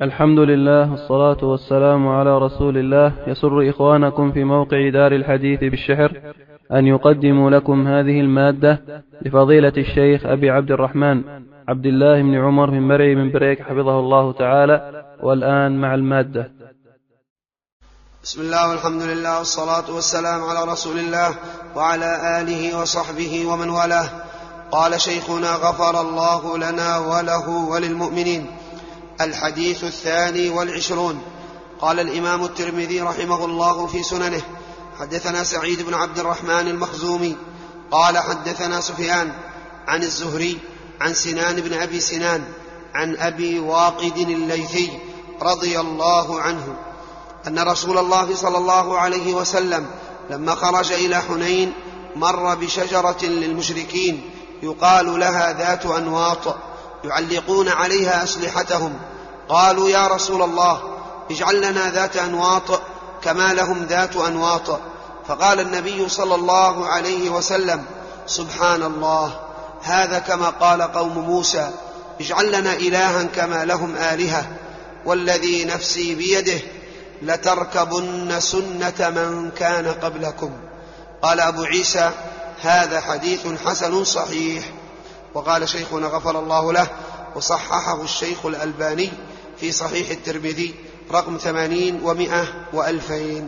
الحمد لله والصلاة والسلام على رسول الله. يسر إخوانكم في موقع دار الحديث بالشحر أن يقدموا لكم هذه المادة لفضيلة الشيخ أبي عبد الرحمن عبد الله بن عمر بن مرعي بن بريك حفظه الله تعالى. والآن مع المادة. بسم الله والحمد لله والصلاة والسلام على رسول الله وعلى آله وصحبه ومن والاه. قال شيخنا غفر الله لنا وله وللمؤمنين. الحديث 22. قال الإمام الترمذي رحمه الله في سننه: حدثنا سعيد بن عبد الرحمن المخزومي قال حدثنا سفيان عن الزهري عن سنان بن أبي سنان عن أبي واقد الليثي رضي الله عنه أن رسول الله صلى الله عليه وسلم لما خرج إلى حنين مر بشجرة للمشركين يقال لها ذات أنواط يعلقون عليها أسلحتهم. قالوا: يا رسول الله، اجعل لنا ذات أنواط كما لهم ذات أنواط. فقال النبي صلى الله عليه وسلم: سبحان الله، هذا كما قال قوم موسى: اجعل لنا إلها كما لهم آلهة، والذي نفسي بيده لتركبن سنة من كان قبلكم. قال أبو عيسى: هذا حديث حسن صحيح. وقال شيخنا غفر الله له وصححه الشيخ الألباني في صحيح الترمذي رقم 80 و100 و2000.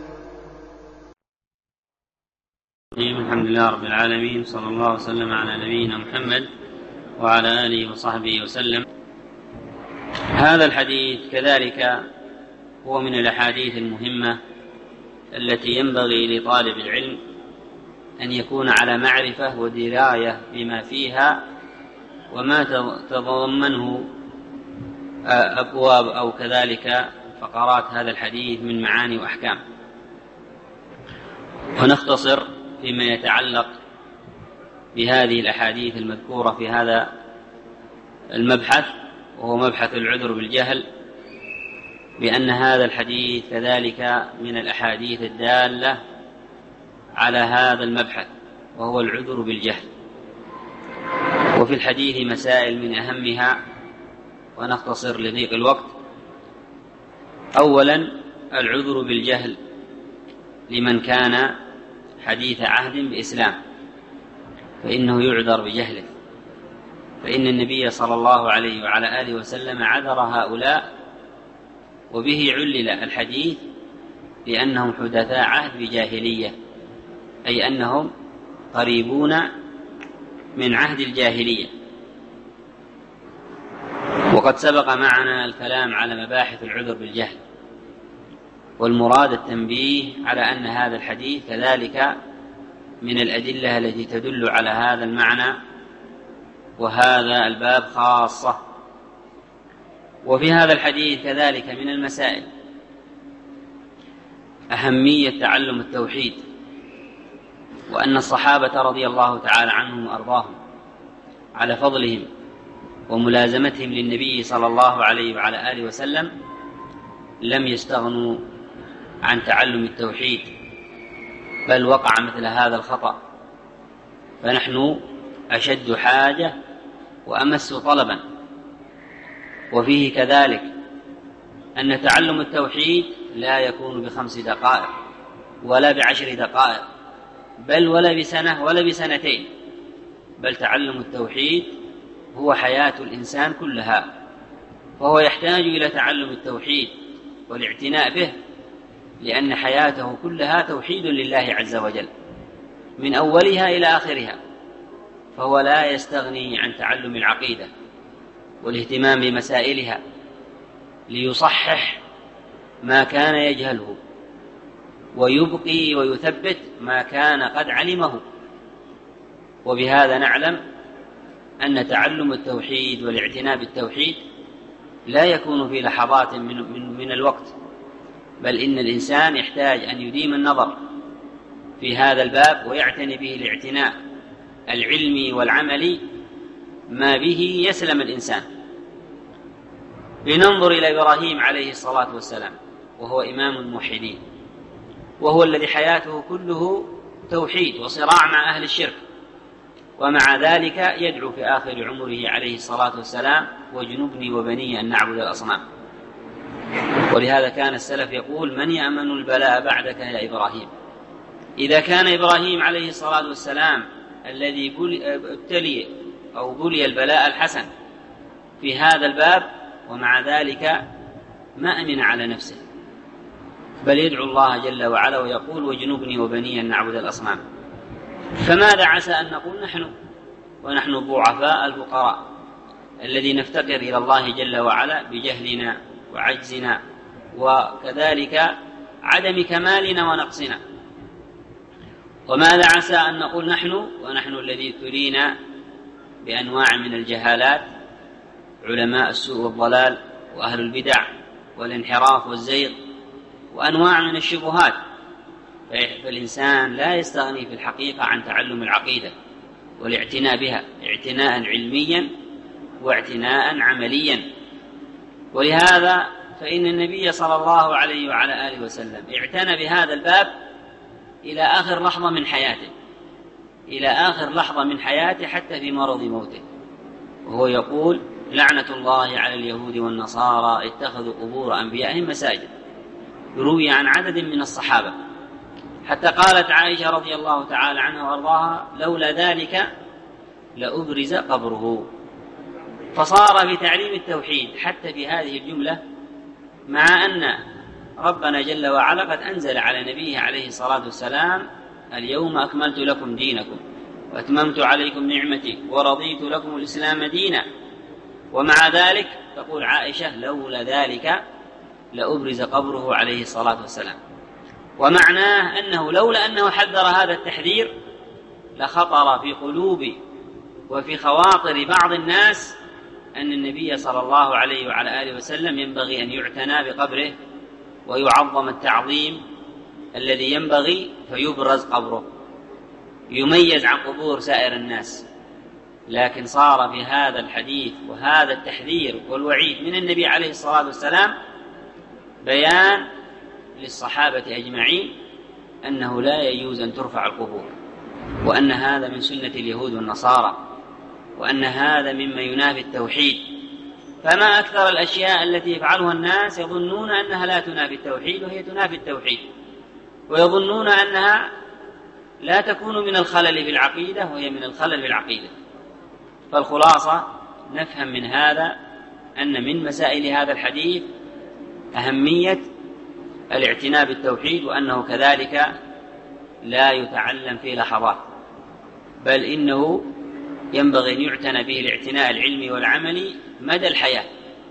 الحمد لله رب العالمين، صلى الله وسلم على نبينا محمد وعلى آله وصحبه وسلم. هذا الحديث كذلك هو من الأحاديث المهمة التي ينبغي لطالب العلم أن يكون على معرفة ودراية بما فيها وما تتضمنه أبواب أو كذلك فقرات هذا الحديث من معاني وأحكام. ونختصر فيما يتعلق بهذه الأحاديث المذكورة في هذا المبحث، وهو مبحث العذر بالجهل، بأن هذا الحديث كذلك من الأحاديث الدالة على هذا المبحث، وهو العذر بالجهل. وفي الحديث مسائل من أهمها، ونختصر لضيق الوقت. أولا، العذر بالجهل لمن كان حديث عهد بإسلام فإنه يعذر بجهله، فإن النبي صلى الله عليه وعلى آله وسلم عذر هؤلاء، وبه علل الحديث لأنهم حدثاء عهد بجاهلية، أي أنهم قريبون من عهد الجاهلية. وقد سبق معنا الكلام على مباحث العذر بالجهل، والمراد التنبيه على أن هذا الحديث كذلك من الأدلة التي تدل على هذا المعنى وهذا الباب خاصة. وفي هذا الحديث كذلك من المسائل أهمية تعلم التوحيد، وأن الصحابة رضي الله تعالى عنهم وأرضاهم على فضلهم وملازمتهم للنبي صلى الله عليه وعلى آله وسلم لم يستغنوا عن تعلم التوحيد، بل وقع مثل هذا الخطأ، فنحن أشد حاجة وأمس طلبا. وفيه كذلك أن تعلم التوحيد لا يكون ب5 دقائق ولا ب10 دقائق، بل ولا بسنة ولا بسنتين، بل تعلم التوحيد هو حياة الإنسان كلها، فهو يحتاج إلى تعلم التوحيد والاعتناء به، لأن حياته كلها توحيد لله عز وجل من أولها إلى آخرها. فهو لا يستغني عن تعلم العقيدة والاهتمام بمسائلها ليصحح ما كان يجهله، ويبقي ويثبت ما كان قد علمه. وبهذا نعلم أن تعلم التوحيد والاعتناء بالتوحيد لا يكون في لحظات من الوقت، بل إن الإنسان يحتاج أن يديم النظر في هذا الباب ويعتني به الاعتناء العلمي والعملي، ما به يسلم الإنسان. لننظر إلى إبراهيم عليه الصلاة والسلام، وهو إمام الموحدين، وهو الذي حياته كله توحيد وصراع مع أهل الشرك، ومع ذلك يدعو في آخر عمره عليه الصلاة والسلام: واجنبني وبني أن نعبد الأصنام. ولهذا كان السلف يقول: من يأمن البلاء بعدك يا إبراهيم؟ إذا كان إبراهيم عليه الصلاة والسلام الذي ابتلي أو بلي البلاء الحسن في هذا الباب، ومع ذلك ما أمن على نفسه، بل يدعو الله جل وعلا ويقول: واجنبني وبني أن نعبد الأصنام. فماذا عسى أن نقول نحن ونحن الضعفاء الفقراء الذي نفتقر إلى الله جل وعلا بجهلنا وعجزنا وكذلك عدم كمالنا ونقصنا؟ وماذا عسى أن نقول نحن ونحن الذي ابتلينا بأنواع من الجهالات، علماء السوء والضلال وأهل البدع والانحراف والزيغ وأنواع من الشبهات. فالإنسان لا يستغني في الحقيقة عن تعلم العقيدة والاعتناء بها اعتناء علميا واعتناء عمليا. ولهذا فإن النبي صلى الله عليه وعلى آله وسلم اعتنى بهذا الباب إلى آخر لحظة من حياته، إلى آخر لحظة من حياته حتى في مرض موته، وهو يقول: لعنة الله على اليهود والنصارى اتخذوا قبور أنبيائهم مساجد. يروي عن عدد من الصحابة حتى قالت عائشة رضي الله تعالى عنها وأرضاها: لولا ذلك لأبرز قبره. فصار بتعليم التوحيد حتى في هذه الجملة، مع أن ربنا جل وعلا قد أنزل على نبيه عليه الصلاة والسلام: اليوم أكملت لكم دينكم وأتممت عليكم نعمتي ورضيت لكم الإسلام دينا، ومع ذلك تقول عائشة: لولا ذلك لأبرز قبره عليه الصلاة والسلام. ومعناه أنه لولا أنه حذر هذا التحذير لخطر في قلوب وفي خواطر بعض الناس أن النبي صلى الله عليه وعلى آله وسلم ينبغي أن يعتنى بقبره ويعظم التعظيم الذي ينبغي، فيبرز قبره يميز عن قبور سائر الناس. لكن صار في هذا الحديث وهذا التحذير والوعيد من النبي عليه الصلاة والسلام بيان للصحابة أجمعين أنه لا يجوز أن ترفع القبور، وأن هذا من سنة اليهود والنصارى، وأن هذا مما ينافي التوحيد. فما أكثر الأشياء التي يفعلها الناس يظنون أنها لا تنافي التوحيد وهي تنافي التوحيد، ويظنون أنها لا تكون من الخلل في العقيدة وهي من الخلل في العقيدة. فالخلاصة نفهم من هذا أن من مسائل هذا الحديث أهمية الاعتناء بالتوحيد، وأنه كذلك لا يتعلم في لحظات، بل إنه ينبغي أن يعتنى به الاعتناء العلمي والعملي مدى الحياة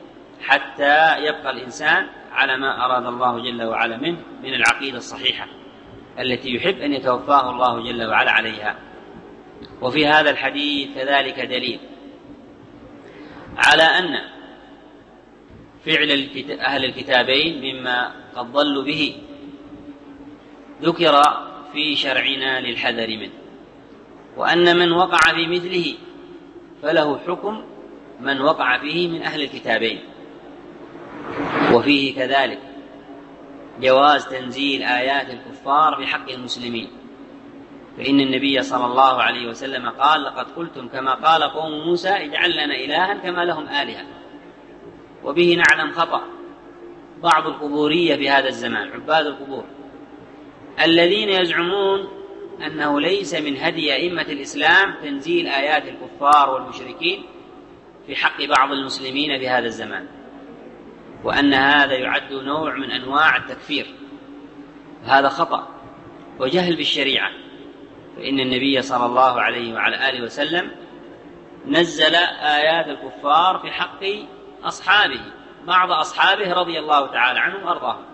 حتى يبقى الإنسان على ما أراد الله جل وعلا منه من العقيدة الصحيحة التي يحب أن يتوفاه الله جل وعلا عليها. وفي هذا الحديث كذلك دليل على أن فعل أهل الكتابين مما قد ضلوا به ذكر في شرعنا للحذر منه، وأن من وقع في مثله فله حكم من وقع فيه من أهل الكتابين. وفيه كذلك جواز تنزيل آيات الكفار في حق المسلمين، فإن النبي صلى الله عليه وسلم قال: لقد قلتم كما قال قوم موسى اجعل لنا إلها كما لهم آلهة. وبه نعلم خطأ بعض القبورية في هذا الزمان، عباد القبور الذين يزعمون أنه ليس من هدي أئمة الإسلام تنزيل آيات الكفار والمشركين في حق بعض المسلمين في هذا الزمان، وأن هذا يعد نوع من أنواع التكفير. هذا خطأ وجهل بالشريعة، فإن النبي صلى الله عليه وعلى آله وسلم نزل آيات الكفار في حق أصحابه، بعض أصحابه رضي الله تعالى عنهم وأرضاهم،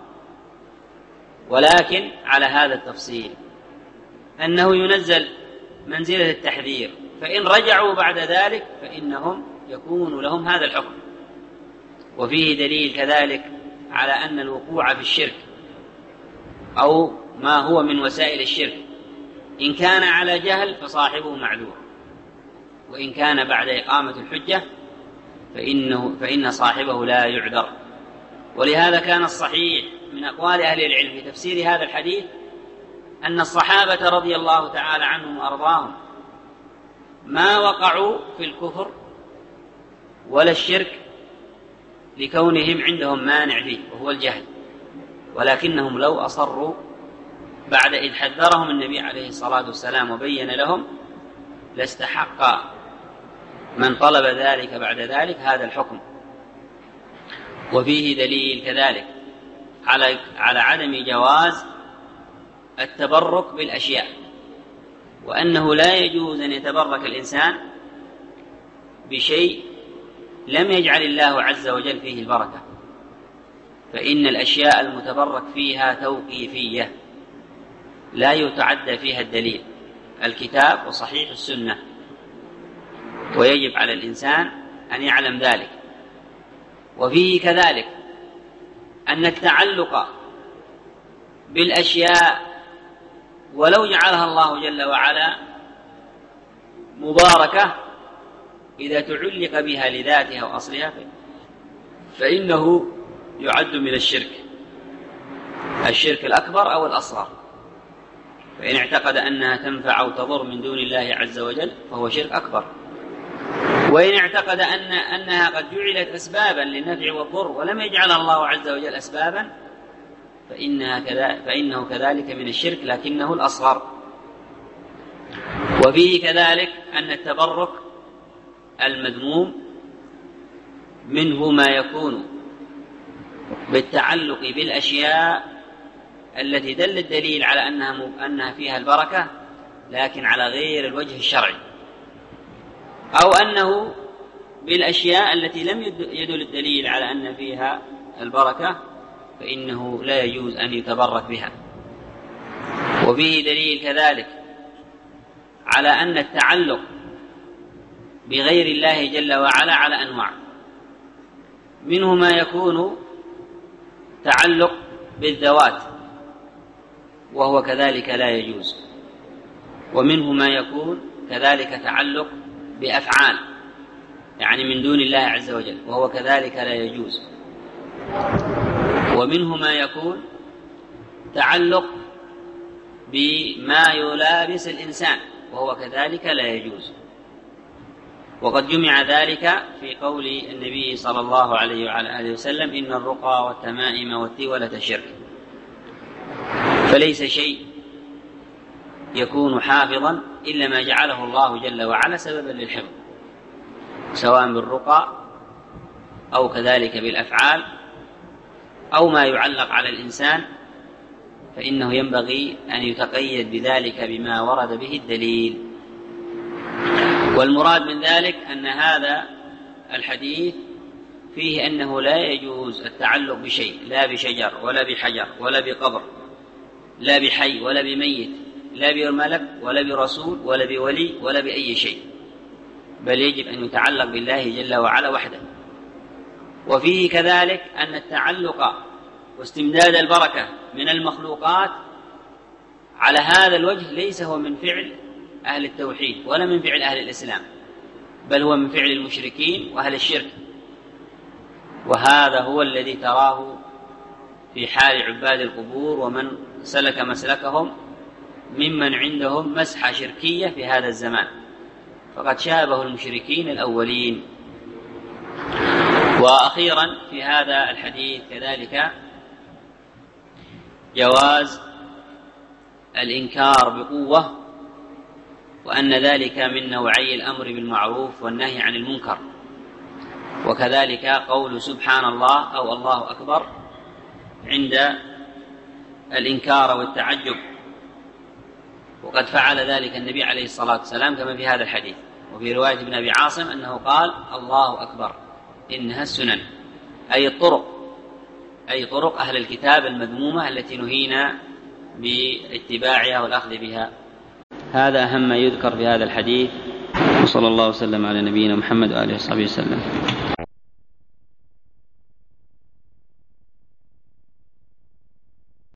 ولكن على هذا التفصيل أنه ينزل منزلة التحذير، فإن رجعوا بعد ذلك فإنهم يكون لهم هذا الحكم. وفيه دليل كذلك على أن الوقوع في الشرك أو ما هو من وسائل الشرك إن كان على جهل فصاحبه معذور، وإن كان بعد إقامة الحجة فإن صاحبه لا يعذر. ولهذا كان الصحيح من أقوال أهل العلم في تفسير هذا الحديث أن الصحابة رضي الله تعالى عنهم وأرضاهم ما وقعوا في الكفر ولا الشرك لكونهم عندهم مانع فيه وهو الجهل، ولكنهم لو أصروا بعد إذ حذرهم النبي عليه الصلاة والسلام وبين لهم لاستحق من طلب ذلك بعد ذلك هذا الحكم. وفيه دليل كذلك على عدم جواز التبرك بالأشياء، وأنه لا يجوز أن يتبرك الإنسان بشيء لم يجعل الله عز وجل فيه البركة، فإن الأشياء المتبرك فيها توقيفية لا يتعدى فيها الدليل الكتاب وصحيح السنة، ويجب على الإنسان أن يعلم ذلك. وفيه كذلك أن التعلق بالأشياء ولو جعلها الله جل وعلا مباركة إذا تعلق بها لذاتها وأصلها فإنه يعد من الشرك الأكبر أو الأصغر، فإن اعتقد أنها تنفع أو تضر من دون الله عز وجل فهو شرك أكبر. وإن اعتقد أنها قد جعلت أسبابا للنفع والضر ولم يجعلها الله عز وجل أسبابا فإنه كذلك من الشرك لكنه الأصغر. وفيه كذلك أن التبرك المذموم منه ما يكون بالتعلق بالأشياء التي دل الدليل على أنها فيها البركة لكن على غير الوجه الشرعي، أو أنه بالأشياء التي لم يدل الدليل على أن فيها البركة فإنه لا يجوز أن يتبرك بها. وفيه دليل كذلك على أن التعلق بغير الله جل وعلا على أنواع، منه ما يكون تعلق بالذوات وهو كذلك لا يجوز، ومنه ما يكون كذلك تعلق بأفعال يعني من دون الله عز وجل وهو كذلك لا يجوز، ومنه ما يكون تعلق بما يلابس الإنسان وهو كذلك لا يجوز. وقد جمع ذلك في قول النبي صلى الله عليه وعلى آله وسلم إن الرقى والتمائم والتولة شرك، فليس شيء يكون حافظا إلا ما جعله الله جل وعلا سببا للحفظ، سواء بالرقى أو كذلك بالأفعال أو ما يعلق على الإنسان، فإنه ينبغي أن يتقيد بذلك بما ورد به الدليل. والمراد من ذلك أن هذا الحديث فيه أنه لا يجوز التعلق بشيء، لا بشجر ولا بحجر ولا بقبر، لا بحي ولا بميت، لا بملك ولا برسول ولا بولي ولا بأي شيء، بل يجب أن يتعلق بالله جل وعلا وحده. وفيه كذلك أن التعلق واستمداد البركة من المخلوقات على هذا الوجه ليس هو من فعل أهل التوحيد ولا من فعل أهل الإسلام، بل هو من فعل المشركين وأهل الشرك، وهذا هو الذي تراه في حال عباد القبور ومن سلك مسلكهم ممن عندهم مسحة شركية في هذا الزمان، فقد شابه المشركين الأولين. وأخيرا في هذا الحديث كذلك جواز الإنكار بقوة، وأن ذلك من نوعي الأمر بالمعروف والنهي عن المنكر، وكذلك قول سبحان الله أو الله أكبر عند الإنكار والتعجب، وقد فعل ذلك النبي عليه الصلاة والسلام كما في هذا الحديث. وفي رواية ابن أبي عاصم أنه قال الله أكبر إنها السنن، أي طرق أهل الكتاب المذمومة التي نهينا باتباعها والأخذ بها. هذا أهم ما يذكر في هذا الحديث، وصلى الله وسلم على نبينا محمد وآله وصحبه وسلم.